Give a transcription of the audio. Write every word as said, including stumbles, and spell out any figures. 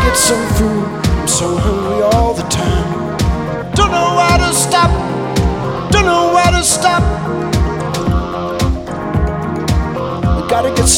get some food. I'm so hungry all the time. Don't know how to stop. Don't know how to stop. We gotta get